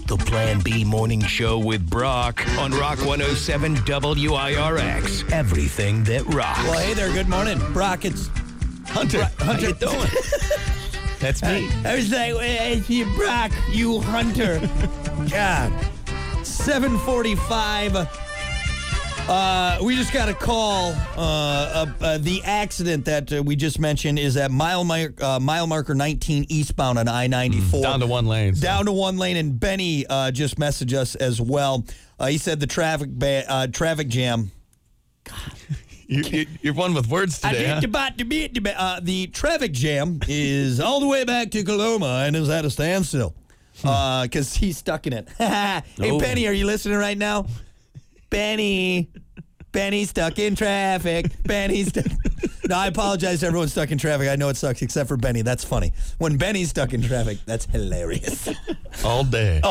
The Plan B Morning Show with Brock on Rock 107 WIRX. Everything that rocks. Well, hey there. Good morning. Brock, it's Hunter. How you doing? That's me. I was like, hey, Brock, you Hunter. God. 7:45. We just got a call. The accident that we just mentioned is at mile marker 19 eastbound on I-94. Down to one lane. So. Down to one lane, and Benny just messaged us as well. He said the traffic jam. You're one with words today, huh? The traffic jam is all the way back to Coloma and is at a standstill because he's stuck in it. Hey, Benny, are you listening right now? Benny's stuck in traffic. No, I apologize to everyone stuck in traffic. I know it sucks, except for Benny. That's funny. When Benny's stuck in traffic, that's hilarious. All day.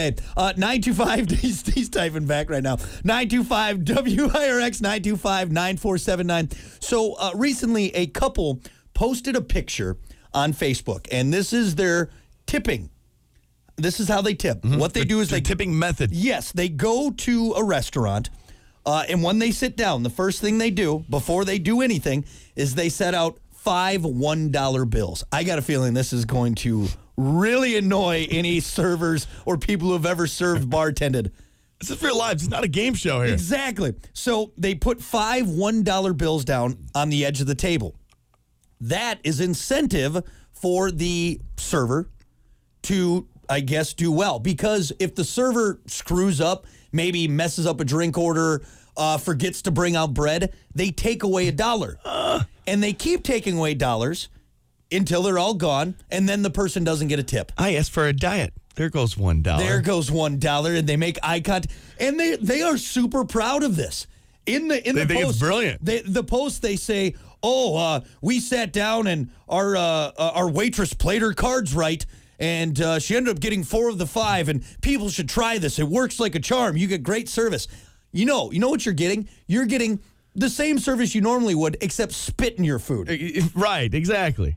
925, he's typing back right now. 925 WIRX 925-9479. So recently, a couple posted a picture on Facebook, and this is their tipping. This is how they tip. Mm-hmm. What they do is the tipping method. Yes, they go to a restaurant, and when they sit down, the first thing they do before they do anything is they set out 5 $1 bills. I got a feeling this is going to really annoy any servers or people who have ever served bartended. This is real life. It's not a game show here. Exactly. So they put 5 $1 bills down on the edge of the table. That is incentive for the server to, I guess, do well. Because if the server screws up, maybe messes up a drink order, forgets to bring out bread, they take away $1. And they keep taking away dollars until they're all gone, and then the person doesn't get a tip. I asked for a diet. There goes $1. There goes $1, and they make eye contact. And they are super proud of this. In the think post, it's brilliant. The post, they say, we sat down and our waitress played her cards right, and she ended up getting 4 of the 5, and people should try this. It works like a charm. You get great service. You know what you're getting? You're getting the same service you normally would, except spit in your food. Right, exactly.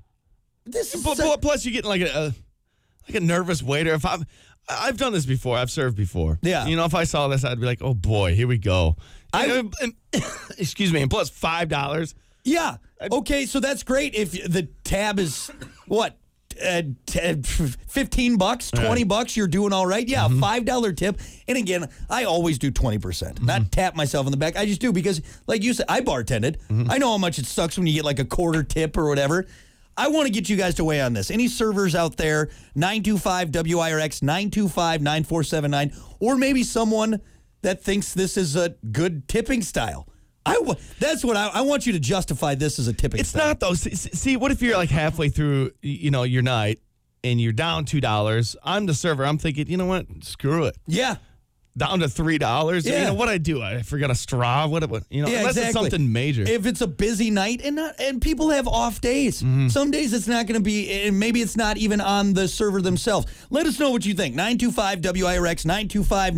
Plus, you're getting like a nervous waiter. If I've done this before. I've served before. Yeah. You know, if I saw this, I'd be like, oh boy, here we go. Excuse me. And plus $5. Yeah. Okay, so that's great if the tab is what? $15, $20, you're doing all right. Yeah, $5 tip. And again, I always do 20%. Not tap myself on the back. I just do because, like you said, I bartended. I know how much it sucks when you get like a quarter tip or whatever. I want to get you guys to weigh on this. Any servers out there, 925-WIRX, 925-9479, or maybe someone that thinks this is a good tipping style. That's what I want you to justify this as a tipping style. It's not, though. See, what if you're like halfway through, your night and you're down $2? I'm the server. I'm thinking, you know what? Screw it. Yeah. Down to $3. Yeah. You know what I do? I forgot a straw. Unless exactly. it's something major. If it's a busy night and people have off days. Some days it's not going to be, and maybe it's not even on the server themselves. Let us know what you think. 925-WIRX,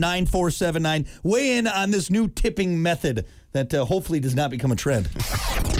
925-9479. Weigh in on this new tipping method that hopefully does not become a trend.